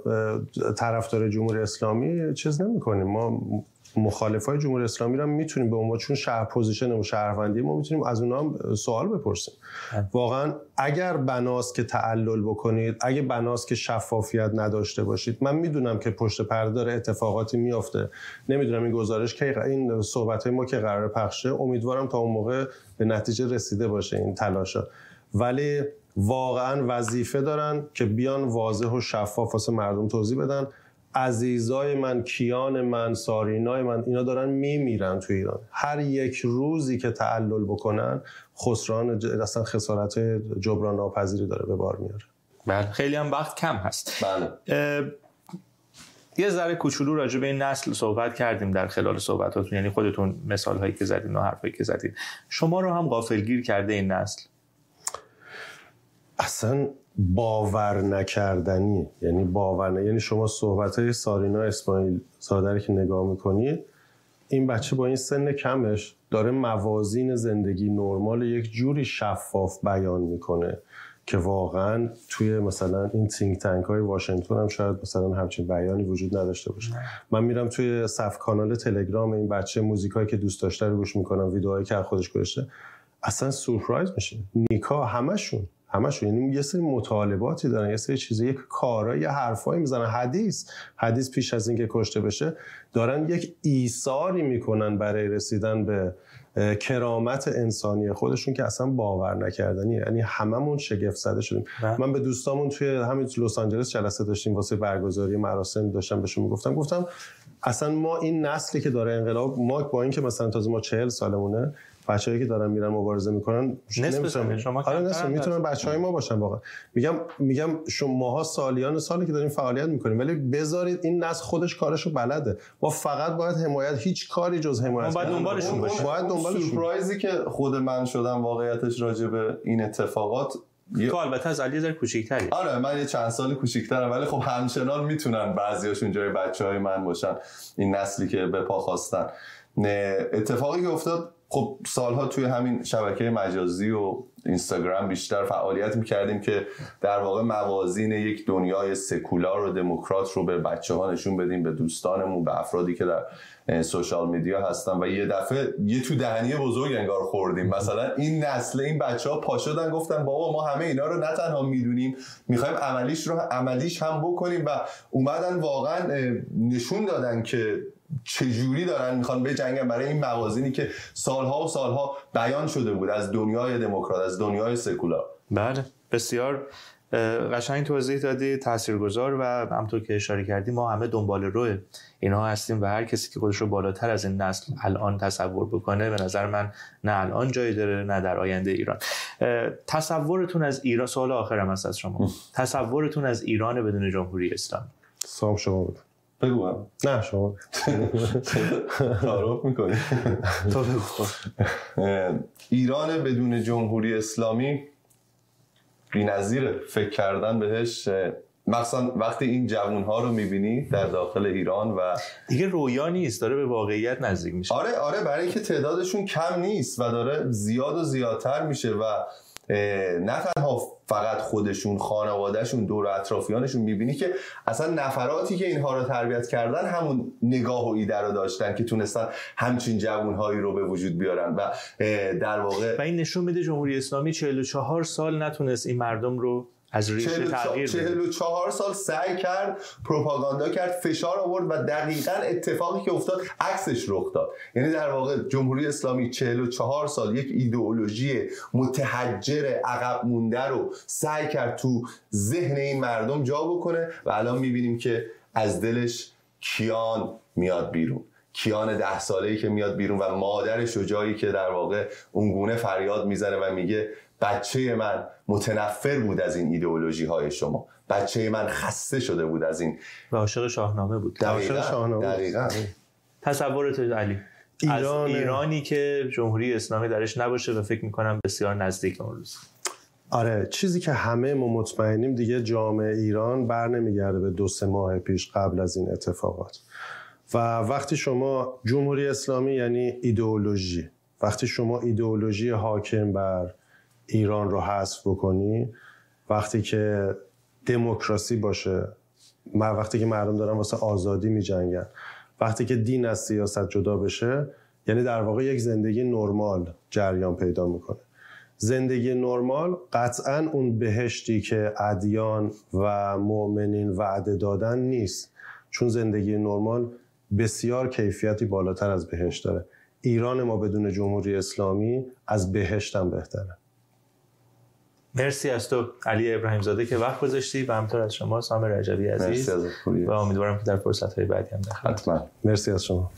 Speaker 2: طرفدار جمهوری اسلامی چیز نمی‌کنیم. ما مخالفای جمهوری اسلامی رو میتونیم به عنوان چون شهر پوزیشن و شهروندی ما میتونیم از اونها هم سوال بپرسیم. واقعا اگر بناست که تعلل بکنید، اگه بناست که شفافیت نداشته باشید، من میدونم که پشت پرده داره اتفاقاتی میافته، نمیدونم این گزارش که این صحبت‌های ما که قرار پخشه، امیدوارم تا اون موقع به نتیجه رسیده باشه این تلاشا، ولی واقعا وظیفه دارن که بیان واضح و شفاف واسه مردم توضیح بدن. عزیزای من، کیان من، سارینای من، اینا دارن میمیرن تو ایران. هر یک روزی که تعلل بکنن خسران اصلا خسارت جبران ناپذیری داره به بار میاره.
Speaker 1: بله، خیلی هم وقت کم هست.
Speaker 3: بله.
Speaker 1: یه ذره کوچولو راجع به این نسل صحبت کردیم در خلال صحبتاتون، یعنی خودتون مثال هایی که زدین و حرفایی که زدین. شما رو هم غافلگیر کرده این نسل؟
Speaker 2: اصلا باور نکردنی، یعنی باور نه. یعنی شما صحبت‌های سارینا اسماعیل زاده رو که نگاه می‌کنید، این بچه با این سن کمش داره موازین زندگی نرمال یک جوری شفاف بیان میکنه که واقعا توی مثلا این تینک تانک های واشنگتن هم شاید مثلا همچین بیانی وجود نداشته باشه. من میرم توی صف کانال تلگرام این بچه موزیکایی که دوست داشته رو گوش میکنم، ویدیوهایی که خودش گذاشته، اصلا سورپرایز میشه. نیکا همشون همشون یعنی یه سری مطالباتی دارن، یه سری چیزا، یک کارا، یه حرفایی میزنن. حدیث حدیث پیش از اینکه کشته بشه دارن یک ایثاری میکنن برای رسیدن به کرامت انسانی خودشون که اصلا باور نکردنیه. یعنی هممون شگفت زده شدیم. ده. من به دوستامون توی همین لس آنجلس جلسه داشتیم واسه برگزاری مراسم، داشتم بهشون میگفتم گفتم اصلا ما این نسلی که داره انقلاب، ما با اینکه مثلا تازه ما چهل سالمونه، بچه‌ای که دارن میرن مبارزه میکنن نمیتونن شما آره نمیتونن میتونن بچهای ما باشن. واقعا میگم میگم شماها سالیان سالی که دارین فعالیت میکنین، ولی بذارید این نسل خودش کارشو بلده. ما فقط باید حمایت، هیچ کاری جز حمایت
Speaker 1: باید دنبالشون باشیم.
Speaker 2: باید دنبالشون
Speaker 3: سورپرایزی که خود من شدم واقعیتش راجع به این اتفاقات،
Speaker 1: تو البته از علی ذره کوچیک‌تری.
Speaker 3: آره من یه چند سال کوچیک‌ترم، ولی خب همچنان میتونن بعضیاشون جای بچه‌های من باشن، این نسلی که به پا خواستن. اتفاقی که افتاد، خب سالها توی همین شبکه مجازی و اینستاگرام بیشتر فعالیت میکردیم که در واقع موازین یک دنیای سکولار و دموکرات رو به بچه‌ها نشون بدیم، به دوستانمون، به افرادی که در سوشال میدیا هستن، و یه دفعه یه تو دهنی بزرگ انگار خوردیم. مثلا این نسل، این بچه‌ها پا شدن گفتن بابا ما همه اینا رو نه تنها میدونیم، میخوایم عملیش رو عملیش هم بکنیم، و اومدن واقعا نشون دادن که چجوری دارن میخوان بجنگن برای این موازینی که سالها و سالها بیان شده بود از دنیای دموکرات، از دنیای سکولار.
Speaker 1: بله بسیار قشنگ توضیح دادی، تاثیرگذار، و همونطور که اشاره کردی ما همه دنبال روی اینا هستیم و هر کسی که خودش رو بالاتر از این نسل الان تصور بکنه به نظر من نه الان جایی داره نه در آینده ایران. تصورتون از ایران، سوال آخرم هست از شما، تصورتون از ایران بدون جمهوری اسلامی؟
Speaker 2: سام شما بود.
Speaker 3: بگو هم.
Speaker 2: نه شما
Speaker 3: تعارف میکنی.
Speaker 1: تو بگو.
Speaker 3: ایران بدون جمهوری اسلامی بی‌نظیره، فکر کردن بهش، مثلا وقتی این جوانها رو میبینی در داخل ایران و
Speaker 1: دیگه رویا نیست، داره به واقعیت نزدیک میشه.
Speaker 3: آره آره برای اینکه تعدادشون کم نیست و داره زیاد و زیادتر میشه و نه تنها فقط خودشون، خانوادهشون، دور و اطرافیانشون، میبینی که اصلا نفراتی که اینها رو تربیت کردن همون نگاه و ایده رو داشتن که تونستن همچین جوانهایی رو به وجود بیارن و در واقع
Speaker 1: و این نشون میده جمهوری اسلامی چهل و چهار سال نتونست این مردم رو از ریشه تغییر بده.
Speaker 3: چهل و چهار سال سعی کرد، پروپاگاندا کرد، فشار آورد و دقیقاً اتفاقی که افتاد عکسش رخ داد. یعنی در واقع جمهوری اسلامی چهل و چهار سال یک ایدئولوژی متحجر عقب مونده رو سعی کرد تو ذهن این مردم جا بکنه و الان می‌بینیم که از دلش کیان میاد بیرون. کیان ده ساله‌ای که میاد بیرون و مادر شجاعی که در واقع اونگونه فریاد میزنه و میگه بچه من متنفر بود از این ایدئولوژی های شما، بچه من خسته شده بود از این،
Speaker 1: و عاشق شاهنامه بود.
Speaker 3: عاشق شاهنامه. دقیقاً.
Speaker 1: تصورت علی
Speaker 2: ایران...
Speaker 1: از ایرانی که جمهوری اسلامی درش نباشه و فکر میکنم بسیار نزدیک اون روز.
Speaker 2: آره، چیزی که همه ما مطمئنیم دیگه جامعه ایران بر نمیگرده به دو سه ماه پیش قبل از این اتفاقات. و وقتی شما جمهوری اسلامی یعنی ایدئولوژی، وقتی شما ایدئولوژی حاکم بر ایران رو حذف بکنی، وقتی که دموکراسی باشه، وقتی که مردم دارن واسه آزادی می‌جنگن، وقتی که دین از سیاست جدا بشه، یعنی در واقع یک زندگی نرمال جریان پیدا میکنه. زندگی نرمال قطعاً اون بهشتی که ادیان و مؤمنین وعده دادن نیست، چون زندگی نرمال بسیار کیفیتی بالاتر از بهشت داره. ایران ما بدون جمهوری اسلامی از بهشت هم بهتره.
Speaker 1: مرسی از تو علی ابراهیم زاده که وقت گذاشتی و همینطور از شما سام رجبی عزیز، و امیدوارم که در فرصت‌های بعدی هم در
Speaker 3: حتما.
Speaker 2: مرسی از شما.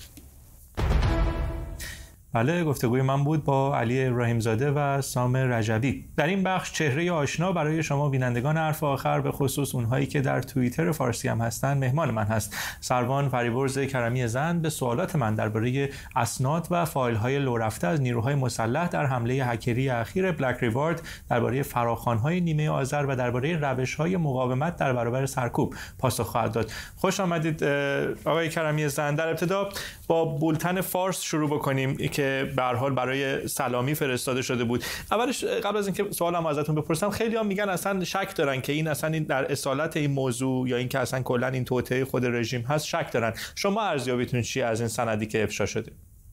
Speaker 1: بله، گفتگوی من بود با علی ابراهیم زاده و سام رجبی. در این بخش چهره آشنا برای شما بینندگان حرف آخر، به خصوص اونهایی که در توییتر فارسی هم هستن، مهمان من هست سروان فریبرز کرمی زند. به سوالات من درباره اسناد و فایل‌های لو رفته از نیروهای مسلح در حمله هکری اخیر بلک ریوارد، درباره فراخوان‌های نیمه آذر و درباره روش‌های مقاومت در برابر سرکوب پاسخ خواهد داد. خوش آمدید آقای کرمی زند. در ابتدا با بولتن فارس شروع بکنیم که به هر حال برای سلامی فرستاده شده بود. اولش قبل از اینکه سوالم ازتون بپرسم، خیلی‌ها میگن اصلا شک دارن که این اصلا این در اصالت این موضوع یا اینکه اصلا کلا این توطئه خود رژیم هست شک دارن. شما ارزیابیتون چیه از این سندی که افشا شده؟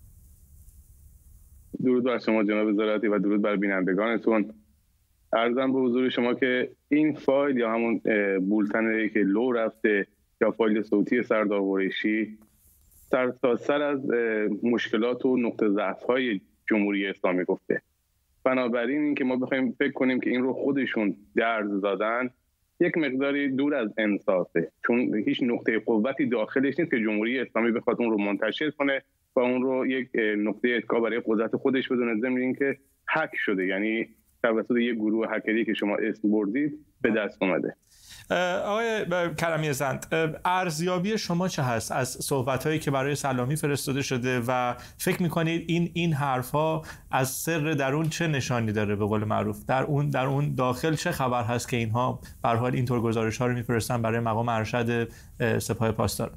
Speaker 4: درود بر شما جناب وزارتی و درود بر بینندگانتون. عرضم به حضور شما که این فایل یا همون بولتنی که لو رفته یا فایل صوتی سردار قریشی سر تا سر از مشکلات و نقطه ضعف‌های جمهوری اسلامی گفته. بنابراین این که ما بخوایم فکر کنیم که این رو خودشون درز دادن یک مقداری دور از انصافه، چون هیچ نقطه قوتی داخلش نیست که جمهوری اسلامی بخواد اون رو منتشر کنه و اون رو یک نقطه اتکا برای قدرت خودش بدونه، ضمن اینکه هک شده، یعنی توسط یک گروه هکری که شما اسم بردید به دست اومده.
Speaker 1: آقای کرمی زند، ارزیابی شما چه هست از صحبت‌هایی که برای سلامی فرستاده شده و فکر می‌کنید این این حرف‌ها از سر درون چه نشانی داره؟ به قول معروف در اون در اون داخل چه خبر هست که اینها به هر حال اینطور گزارش‌ها رو می‌فرستن برای مقام ارشد سپاه پاسداران؟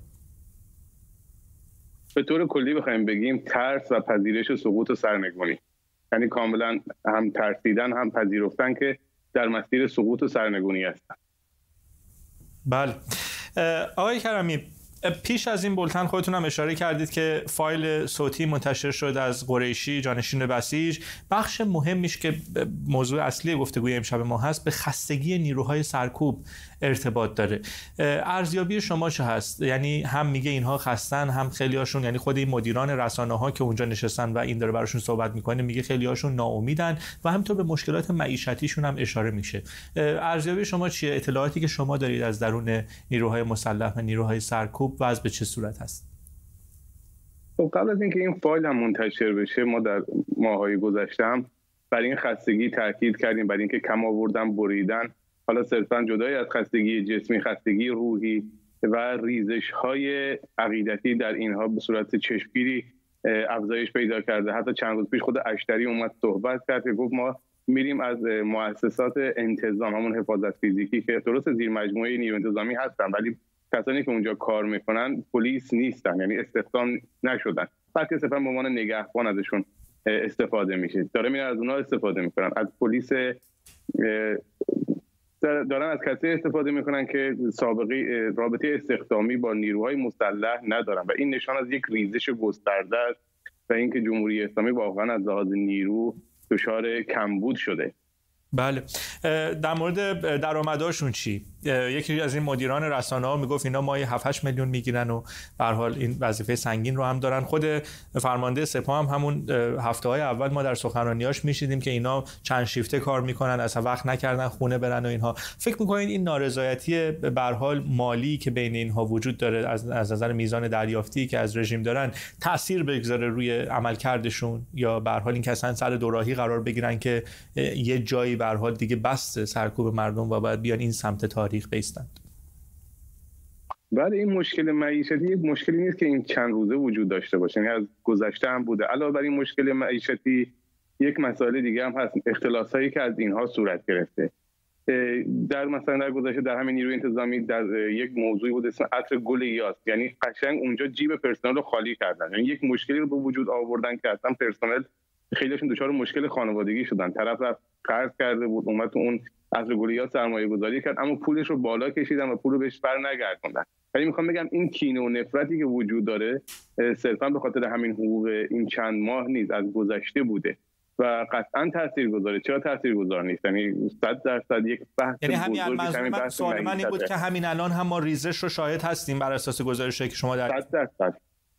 Speaker 4: به طور کلی بخوایم بگیم ترس و پذیرش سقوط و سرنگونی، یعنی کاملا هم ترسیدن هم پذیرفتن که در مسیر سقوط و سرنگونی هستن.
Speaker 1: بله آقای کرمی، پیش از این بولتن خودتون هم اشاره کردید که فایل صوتی منتشر شد از قریشی جانشین بسیج. بخش مهمیش که موضوع اصلی گفتگوی امشب ما هست به خستگی نیروهای سرکوب ارتباط داره. ارزیابی شما چه هست؟ یعنی هم میگه اینها خستن، هم خیلیاشون، یعنی خود این مدیران رسانه‌ها که اونجا نشستن و این داره براشون صحبت میکنه میگه خیلیاشون ناامیدن و همینطور به مشکلات معیشتیشون هم اشاره میشه. ارزیابی شما چیه؟ اطلاعاتی که شما دارید از درون نیروهای مسلح و نیروهای سرکوب وضع به چه صورت هست؟
Speaker 4: خب قبل از اینکه این فایل هم منتشر بشه ما در ماه‌های گذشته هم بر این خستگی تاکید کردیم، بر اینکه کم آوردن، بریدن، حالا صرفاً جدای از خستگی جسمی، خستگی روحی و ریزش‌های عقیدتی در اینها به صورت چشمگیری افزایش پیدا کرده. حتی چند روز پیش خود اشتری اومد صحبت کرد که گفت ما میریم از مؤسسات انتظام، همون حفاظت فیزیکی که درست زیر مجموعه نیروی انتظامی هستن ولی کسانی که اونجا کار میکنن پلیس نیستن، یعنی استخدام نشدن، بلکه صرفا به عنوان نگهبان ازشون استفاده میشه. داره میرن از اونها استفاده میکنن، از پلیس دارن از کسی استفاده میکنن که سابقه رابطه استخدامی با نیروهای مسلح ندارن و این نشان از یک ریزش گسترده است و اینکه جمهوری اسلامی واقعا از لحاظ نیرو دچار کمبود شده.
Speaker 1: بله، در مورد درآمدهاشون چی؟ یکی از این مدیران رسانه‌ها میگفت اینا ماهی هفت هشت میلیون میگیرن و به هر حال این وظیفه سنگین رو هم دارن. خود فرمانده سپاه هم همون هفته‌های اول ما در سخنرانیاش میشیدیم که اینا چند شیفته کار میکنن، اصلا وقت نکردن خونه برن و اینها. فکر میکنید این نارضایتی به هر حال مالی که بین اینها وجود داره از از نظر میزان دریافتی که از رژیم دارن تاثیر بگذاره روی عملکردشون، یا به هر حال این که اصلا سر دوراهی قرار بگیرن که یه جایی به هر حال دیگه بس سرکوب مردم و باید بیان این سمت تاریخ بیستند؟
Speaker 4: بله، این مشکل معیشتی یک مشکلی نیست که این چند روزه وجود داشته باشه، یعنی از گذشته هم بوده. علاوه بر این مشکل معیشتی یک مسئله دیگه هم هست، اختلاسایی که از اینها صورت گرفته. در مثلا در گذشته در همین نیروی انتظامی در یک موضوعی بود اسم عطر گل یاس، یعنی قشنگ اونجا جیب پرسنل رو خالی کردن، یعنی یک مشکلی رو به وجود آوردن که اصلا پرسنل خیلیشون دچار مشکل خانوادگی شدن. طرف رفت قرض کرده بود اومد تو اون عطر گل یاس سرمایه گذاری کرد اما پولش رو بالا کشیدن و پول رو بهش برنگردوندن. ولی میخوام بگم این کینه و نفرتی که وجود داره صرفا به خاطر همین حقوق این چند ماه نیست، از گذشته بوده و قطعا تاثیرگذاره. چرا تاثیرگذار نیست؟ یعنی صد درصد یک بحث،
Speaker 1: یعنی همین الان سوال من این بود که همین الان هم ما ریزش رو شاهد هستیم بر اساس گزارشی که شما در
Speaker 4: صد درصد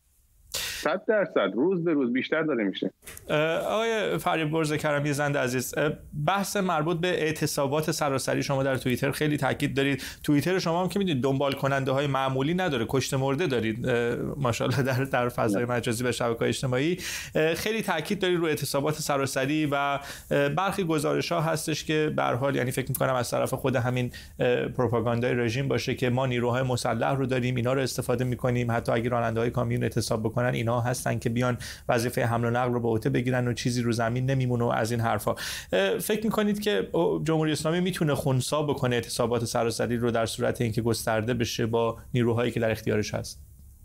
Speaker 4: صد درصد روز به روز بیشتر داره میشه.
Speaker 1: آقای فریبرز کرمی زند عزیز، بحث مربوط به اعتصابات سراسری شما در توییتر خیلی تاکید دارید. توییتر شما هم که میدونید دنبال کننده های معمولی نداره، کشته مرده دارید ماشاءالله در در فضای مجازی و شبکه‌های اجتماعی. خیلی تاکید دارید روی اعتصابات سراسری و برخی گزارش‌ها هستش که به هر حال یعنی فکر می‌کنم از طرف خود همین پروپاگاندای رژیم باشه که ما نیروهای مسلح رو داریم، اینا رو استفاده می‌کنیم، حتی اگه راننده‌های کامیون اعتصاب بکنن اینا هستن که بیان وظیفه حمل و نقل رو به عهده بگیرن و چیزی رو زمین نمیمونه و از این حرفا. فکر میکنید که جمهوری اسلامی میتونه خنثی بکنه اعتصابات سراسری رو در صورت اینکه گسترده بشه با نیروهایی که در اختیارش هست؟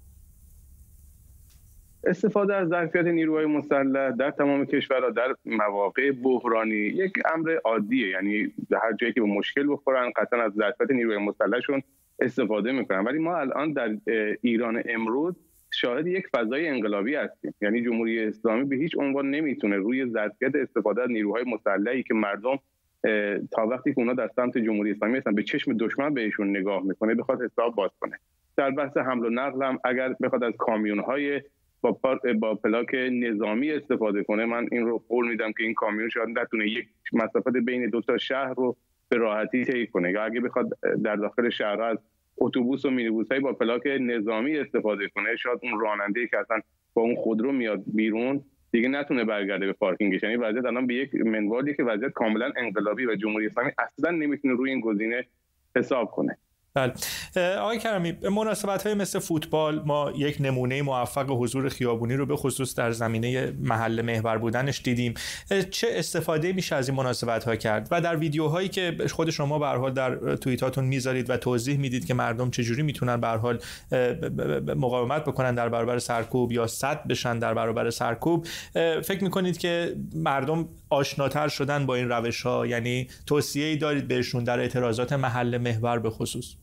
Speaker 4: استفاده از ظرفیت نیروهای مسلح در تمام کشورها در مواقع بحرانی یک امر عادیه، یعنی هر جایی که به مشکل بخورن قطعا از ظرفیت نیروهای مسلحشون استفاده میکنن. ولی ما الان در ایران امروز شاهد یک فضای انقلابی هستیم، یعنی جمهوری اسلامی به هیچ عنوان نمیتونه روی ظرفیت استفاده از نیروهای مسلحی که مردم تا وقتی که اونا در سمت جمهوری اسلامی هستن به چشم دشمن بهشون نگاه میکنه بخواد حساب باز کنه. در بحث حمل و نقل هم اگر بخواد از کامیون‌های با با پلاک نظامی استفاده کنه، من این رو قول میدم که این کامیون شاید نتونه یک مسافت بین دو تا شهر رو به راحتی طی کنه، یا اگه بخواد در داخل شهرها از اتوبوس و مینیبوس‌های با پلاک نظامی استفاده کنه، شاید اون راننده‌ای که اصلا با اون خودرو میاد بیرون دیگه نتونه برگرده به پارکینگش. یعنی وضعیت الان به یک منوالی که وضعیت کاملا انقلابی و جمهوری اسلامی اصلا نمیتونه روی این گزینه حساب کنه.
Speaker 1: بله آقای کرمی، مناسبت‌های مثل فوتبال ما یک نمونه موفق حضور خیابونی رو به خصوص در زمینه محل محور بودنش دیدیم. چه استفاده میشه از این مناسبت‌ها کرد و در ویدیوهایی که خود شما به هر حال در توییتاتون میذارید و توضیح میدید که مردم چجوری میتونن به هر حال مقاومت بکنن در برابر سرکوب یا صد بشن در برابر سرکوب، فکر میکنید که مردم آشناتر شدن با این روش‌ها؟ یعنی توصیه‌ای دارید بهشون در اعتراضات محل محور به خصوص؟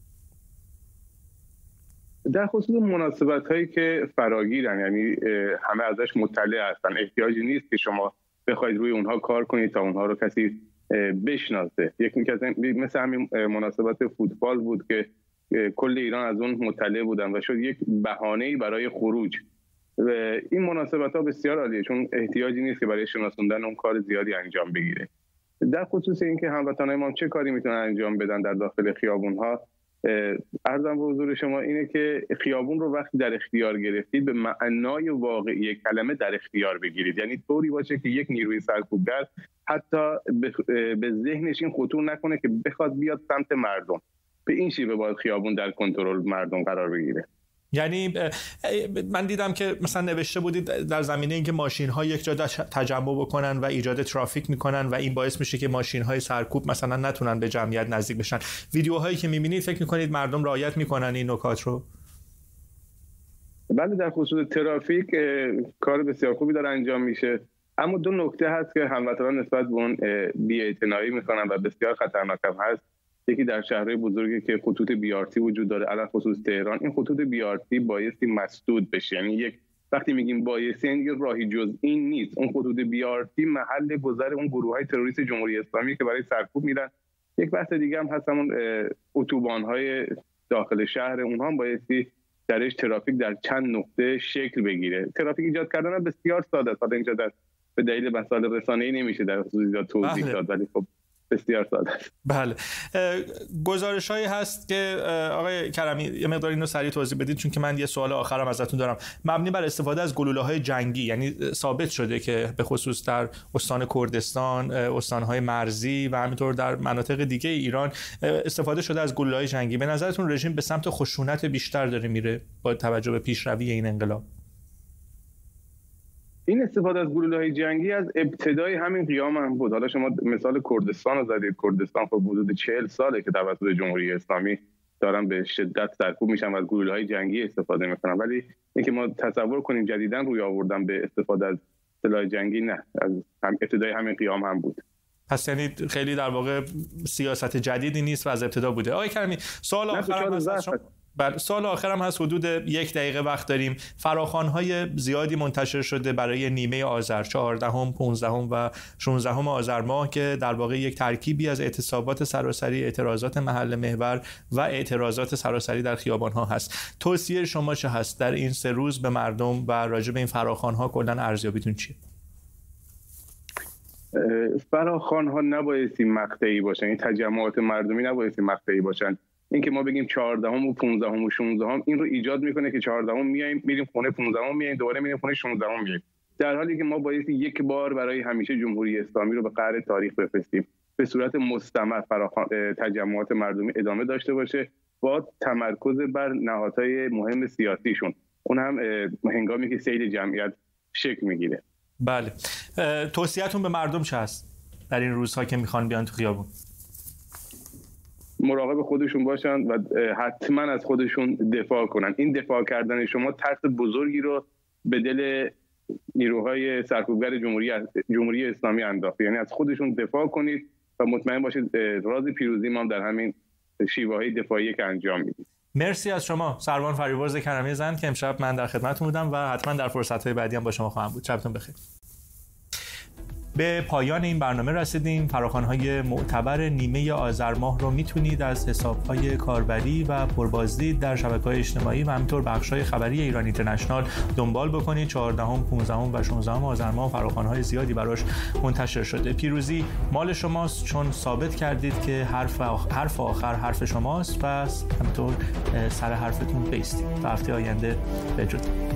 Speaker 4: در خصوص مناسبت هایی که فراگیرن، یعنی همه ازش مطلع هستن، احتیاجی نیست که شما بخواید روی اونها کار کنید تا اونها رو کسی بشناسه. یکی مثل همین مناسبت فوتبال بود که کل ایران از اون مطلع بودن و شد یک بهانه‌ای برای خروج. و این مناسبت ها بسیار عالیه چون احتیاجی نیست که برای شناسوندن اون کار زیادی انجام بگیره. در خصوص اینکه هموطنان ما چه کاری میتونن انجام بدن در داخل خیابون ها، عرضم به حضور شما اینه که خیابون رو وقتی در اختیار گرفتید به معنای واقعی کلمه در اختیار بگیرید، یعنی طوری باشه که یک نیروی سرکوبگر حتی به ذهنش این خطور نکنه که بخواد بیاد سمت مردم. به این شیوه باید خیابون در کنترل مردم قرار بگیره.
Speaker 1: یعنی من دیدم که مثلا نوشته بودید در زمینه اینکه ماشین‌ها یک جا تجمع بکنن و ایجاد ترافیک میکنن و این باعث میشه که ماشین‌های سرکوب مثلا نتونن به جمعیت نزدیک بشن. ویدیوهایی که میبینید فکر میکنید مردم رعایت میکنن این نکات رو؟
Speaker 4: بله، در خصوص ترافیک کار بسیار خوبی داره انجام میشه، اما دو نکته هست که هموطنان نسبت به اون بی‌اعتنایی میکنن و بسیار خطرناک هم هست. یکی در شهرهای بزرگی که خطوط بی آر تی وجود داره، علاوه خصوص تهران، این خطوط بی آر تی بایستی مسدود بشه. یعنی یک وقتی میگیم بایستی یعنی راهی جز این نیست. اون خطوط بی آر تی محل گذر اون گروه‌های تروریست جمهوری اسلامی که برای سرکوب میرن. یک بحث دیگه هم هست، همون اتوبان‌های داخل شهر، اونها هم بایستی درش ترافیک در چند نقطه شکل بگیره. ترافیک ایجاد کردن بسیار ساده است، اینجا در به دلیل مسائل رسانه‌ای نمیشه در خصوص توضیح داد، ولی خب بسیار ساده است.
Speaker 1: بله، گزارش‌هایی هست که آقای کرمی یه مقدار اینو سریع توضیح بدید چون که من یه سوال آخرم ازتون دارم. مبنی بر استفاده از گلوله‌های جنگی، یعنی ثابت شده که به خصوص در استان کردستان، استان‌های مرزی و همینطور در مناطق دیگه ایران استفاده شده از گلوله‌های جنگی. به نظرتون رژیم به سمت خشونت بیشتر داره میره با توجه به پیشروی این انقلاب؟
Speaker 4: این استفاده از گلوله‌های جنگی از ابتدای همین قیام هم بود. حالا شما مثال کردستان رو زدید. کردستان خب حدود چهل ساله که توسط جمهوری اسلامی دارن به شدت سرکوب میشن و از گلوله‌های جنگی استفاده میکنن، ولی اینکه ما تصور کنیم جدیداً روی آوردن به استفاده از سلاح جنگی، نه، از هم ابتدای همین قیام هم بود.
Speaker 1: پس یعنی خیلی در واقع سیاست جدیدی نیست و از ابتدا بوده. آقای کریمی، سوال آخرم هست. بله، سوال آخرم هست. حدود یک دقیقه وقت داریم. فراخوان‌های زیادی منتشر شده برای نیمه آذر، چهاردهم، پانزدهم و شانزدهم آذر ماه که در واقع یک ترکیبی از اعتصابات سراسری، اعتراضات محل محور و اعتراضات سراسری در خیابان‌ها هست. توصیه شما چه هست در این سه روز به مردم و راجع به این فراخوان‌ها؟ کلاً ارزیابیتون چیه؟
Speaker 4: فراخوان‌ها نبایستی مقطعی باشن، این تجمعات مردمی نبایستی مقطعی باشن. این که ما بگیم چهاردهم و پانزدهم و شانزدهم این رو ایجاد میکنه که چهاردهم میایم میریم خونه، پانزدهم میایم دوباره میریم خونه، شانزدهم میایم، در حالی که ما بایستی یک بار برای همیشه جمهوری اسلامی رو به قعر تاریخ بفرستیم، به صورت مستمر فراخوان تجمعات مردمی ادامه داشته باشه با تمرکز بر نهادهای مهم سیاسیشون، اون هم هنگامی که سیل جمعیت شکل میگیره.
Speaker 1: بله، توصیه‌تون به مردم چه هست در این روزها که میخوان بیان تو خیابون؟
Speaker 4: مراقب خودشون باشن و حتما از خودشون دفاع کنن. این دفاع کردن شما ترس بزرگی رو به دل نیروهای سرکوبگر جمهوری جمهوری اسلامی انداخت. یعنی از خودشون دفاع کنید و مطمئن باشید راز پیروزی ما در همین شیوه‌های دفاعی که انجام میدید.
Speaker 1: مرسی از شما سروان فریبرز کرمی زند که امشب من در خدمتتون بودم و حتما در فرصت‌های بعدی هم با شما خواهم بود. شبتون بخیر. به پایان این برنامه رسیدیم. فراخوان‌های معتبر نیمه آذر ماه رو میتونید از حساب‌های کاربری و پربازدید در شبکه‌های اجتماعی و همینطور بخش‌های خبری ایران اینترنشنال دنبال بکنید. چهاردهم، پانزدهم و شانزدهم آذر ماه فراخوان‌های زیادی براش منتشر شده. پیروزی مال شماست چون ثابت کردید که حرف آخر حرف آخر حرف شماست. پس همینطور سر حرفتون بایستید. تا هفته آینده بدرود.